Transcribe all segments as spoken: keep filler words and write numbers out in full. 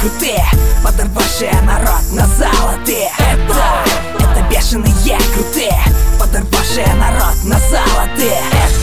крутые, подорвавшие народ на золотые. Это, это бешеные крутые, подорвавшие народ на золотые.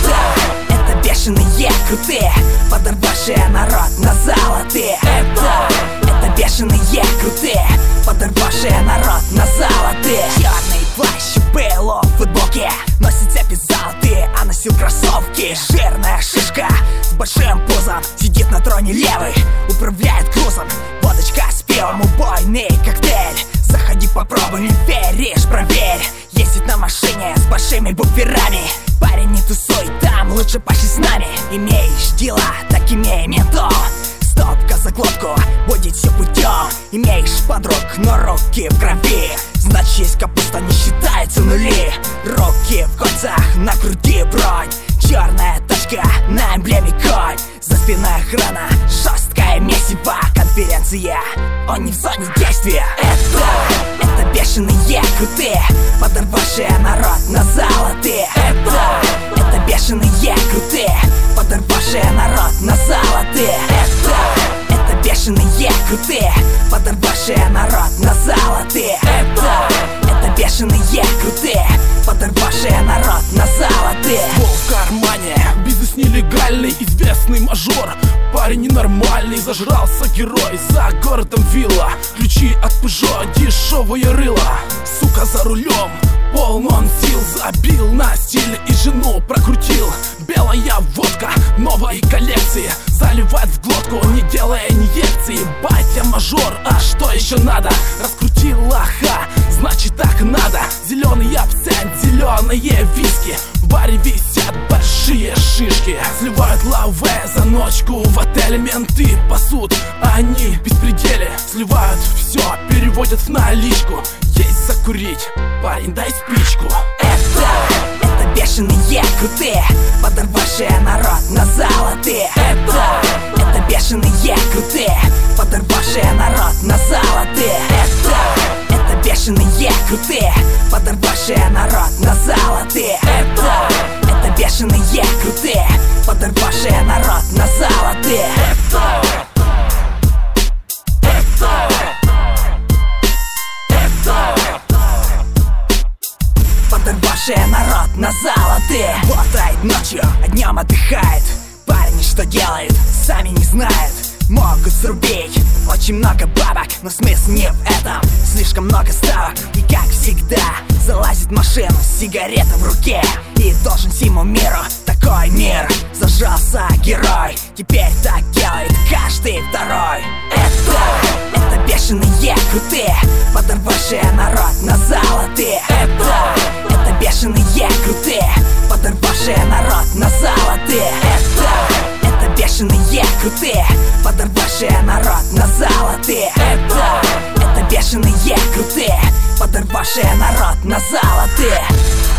Это, это бешеные крутые, подорвавшие народ на золотые. Это, это бешеные крутые, подорвавшие народ на золотые. Черный плащ, было в футболке, носит цепи золотые, а носил кроссовки. Жирная шишка с большим пузом, сидит на троне левый, управляет грузом. Водочка с пивом, убойный коктейль. Заходи, попробуй, не веришь, проверь. Ездит на машине с большими буферами. Парень, не тусуй там, лучше пошли с нами. Имеешь дела, так имей ментол. Стопка за глотку, будет все путем. Имеешь подруг, но руки в крови. Значит, есть капуста, не считается нули. Руки в кольцах, на груди бронь. Черная точка на эмблеме конь. За спиной охрана, жесткое месиво. Конференция, он не в зоне действия. Это, это бешеные крутые, подорвавшие народ на золотые. Это, это бешеные крутые, подорвавшие народ на золотые. Это, это бешеные крутые, подорвавшие народ на золотые. Это, это бешеные крутые, подорвавшие народ на золотые. Ствол в кармане, бизнес нелегальный, известный мажор. Парень ненормальный, зажрался герой. За городом вилла, ключи от Peugeot, дешевое рыло. Сука за рулем, полон он сил. Забил на стиль и жену прокрутил. Белая водка новой коллекции, заливает в глотку, не делая инъекции. Батя мажор, а что еще надо? Раскрутил лоха, значит так надо. Зеленый абсент, зеленые виски. В баре висят большие шишки. Сливают лаве за ночку в отеле. Менты пасут, они в беспределе. Сливают все, переводят в наличку. Есть закурить, парень, дай спичку. Это, это бешеные крутые, подорвавшие народ на золотые. Это, это бешеные крутые, подорвавшие народ на золотые. Это, это бешеные крутые, подорвавшие народ на золотые. Это, это бешеные крутые, подорвавшие народ на золотые. Это, это, это, подорвавшие народ на золотые. Работает ночью, а днем отдыхает. Парни что делают, сами не знают. Могут срубить очень много бабок, но смысл не в этом. Слишком много ставок, и как всегда залазит в машину, сигарета в руке. И должен всему миру такой мир. Зажался герой, теперь так делает каждый второй. Это, это бешеные крутые, подорвавшие народ на золотые. Это, это бешеные крутые, подорвавшие народ на золотые. Это, это бешеные крутые, подорвавшие народ на золотые. Это, это бешеные крутые, подорвавшие народ на золотые.